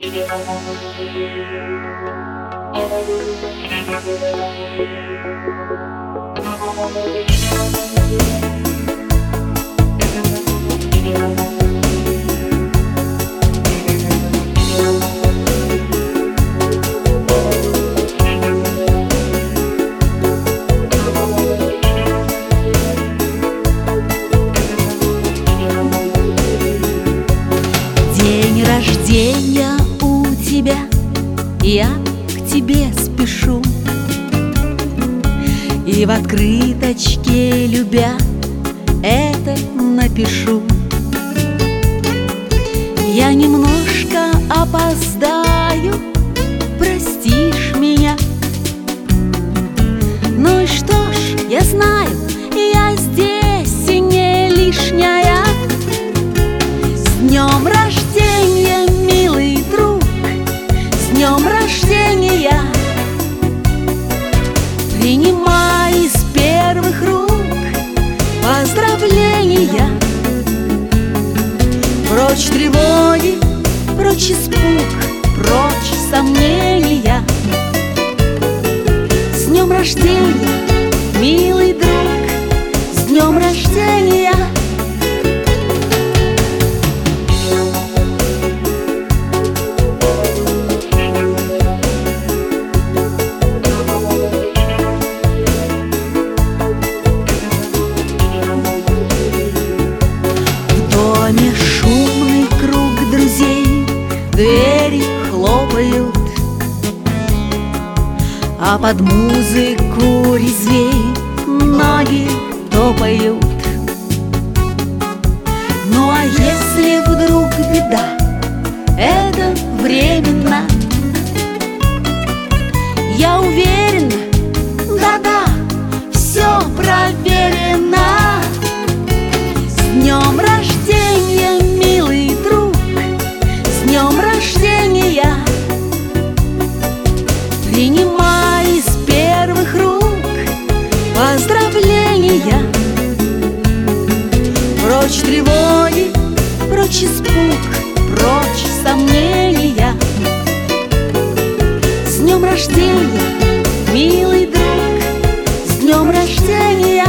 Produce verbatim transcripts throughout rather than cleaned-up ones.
День рождения у тебя, я к тебе спешу, и в открыточке, любя, это напишу. Я немножко опоздаю, простишь меня. Ну и что ж, я знаю, я здесь и не лишняя. С днем рождения, милый друг, с днем рождения! Принимай из первых рук поздравления. Прочь тревоги, прочь испуг, прочь сомнения. С днем рождения, милый друг, с днем рождения! Шумный круг друзей, двери хлопают, а под музыку резвей ноги топают. Ну а если вдруг беда, это временно, я уверена, да-да, все проверено. С днем рождения, милый друг, с днем рождения! Принимай из первых рук поздравления. Прочь тревоги, прочь испуг, прочь сомнения. С днем рождения, милый друг, с днем рождения!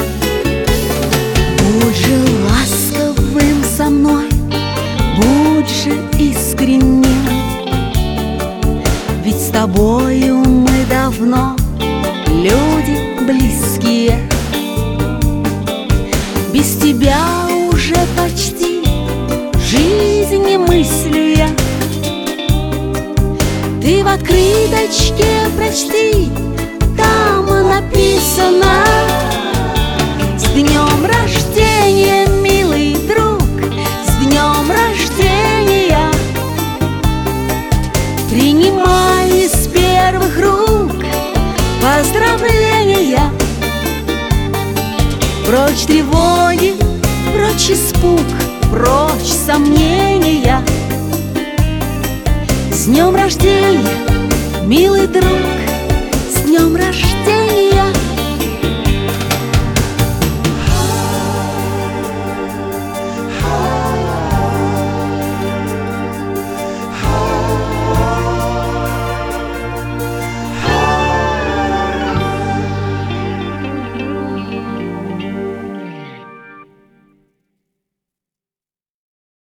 Будь же ласковым со мной, будь же искренним, ведь с тобою мы давно люди близкие. Без тебя уже почти жизнь не мыслю я. Ты в открыточке прочти, там написано: с днем рождения, милый друг, с днем рождения! Принимай из первых рук поздравления. Прочь тревоги, прочь испуг, прочь сомнения. С днем рождения, милый друг, с днем рождения!